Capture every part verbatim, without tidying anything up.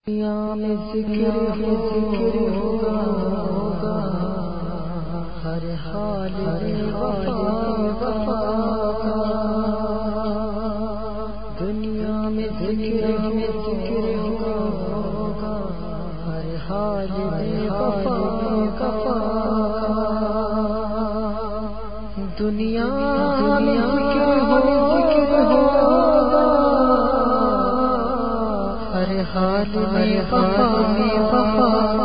دنیا میں ذکر ہے ذکر ہوگا ہر حال میں وفا کا دنیا میں ذکر ہے ذکر ہوگا ہر حال میں وفا کا دنیا میں ذکر ہو ذکر ہوگا ہر حال میں وفا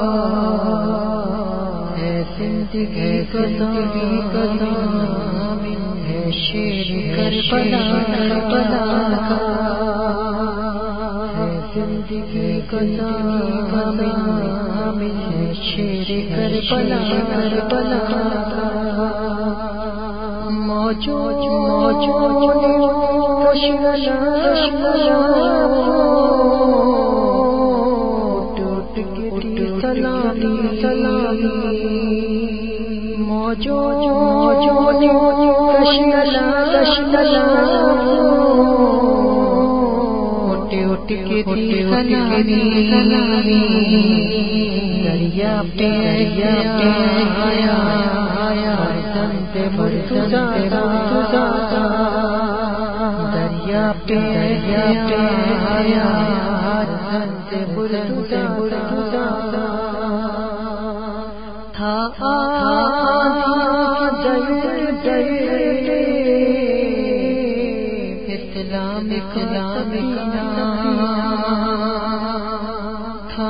ہے زندگی زندگی کا نام ہے شیر کربلا کربلا ہے زندگی کا نام ہے شیر کربلا کربلا موجود موجود ٹوٹ کے سلامی سلامی موجو موجود کشلا کشلا اٹھ اٹھ کے سلامی سلامی دریا پہ دریا پہ آیا آیا سنت مرتضی دریا پہ دریا پہ آیا سنت مرتضی تھا اسلام اسلام تھا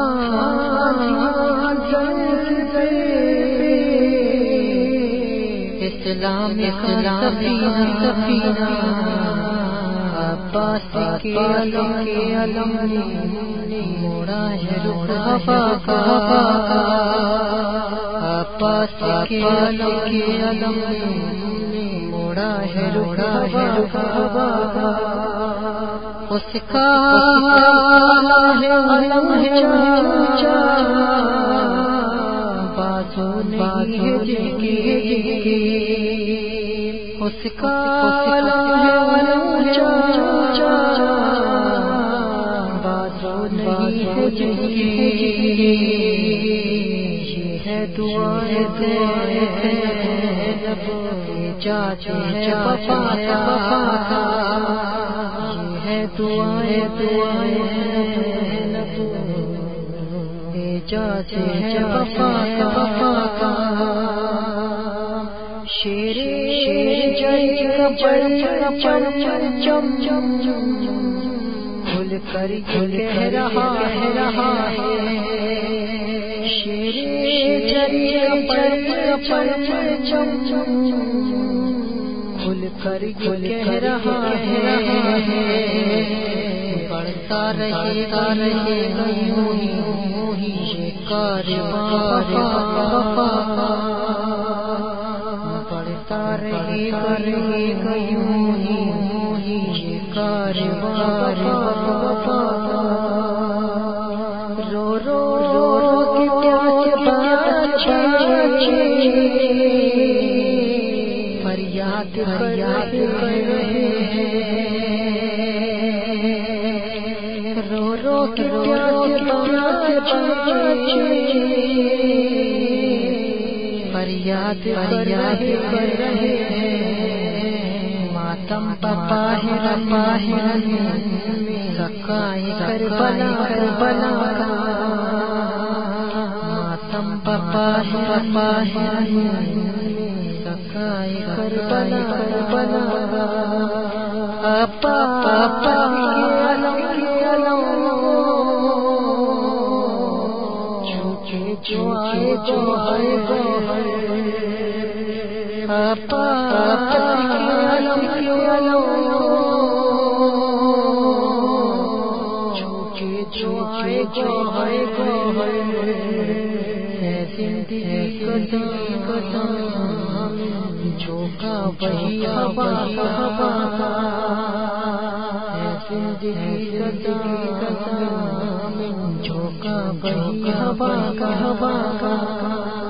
اسلام اسلام سفینہ عباس کے علم موڑا ہے رخ ہوا کا عباس کے علم موڑا ہے رخ ہوا کا اس کا ہے علم ہے اونچا بازو نہیں ہے جن کی اس کا علم ہے اونچا بازو نہیں ہے جن کی یہ ہے دعائیں زینب چاچا ہے وفا کا یہ ہے دعائیں زینب چاچا ہے وفا کا شیر شیر جری کپڑ چم چم چم کھل کر کہہ رہا ہے رہا ہے شیر جری کپڑ چم چم کھل کر کہہ رہا ہے بڑھتا رہے گا رہے گا یوں ہی یہ کارواں بڑھتا رہے گا رہے گا یوں ہی یہ کارواں رو رو رو کے پیاس بچے فریاد فریاد کر رہے ہیں رو رو کے پیاس بچے فریاد فریاد کر رہے ہیں ماتم پاہر پاہر سکائے کربلا کربلا ماتم پاہر پاہر سکائے کربلا کربلا اپا اپا جو آئے جو آئے جو آپا علم کے علم جھوکے جو آئے جو آئے جو ہے زندگی قدم قدم جھوکا وہی ہوا ہوا ہے زندگی قدم قدم جھوکا وہی ہوا کا ہوا کا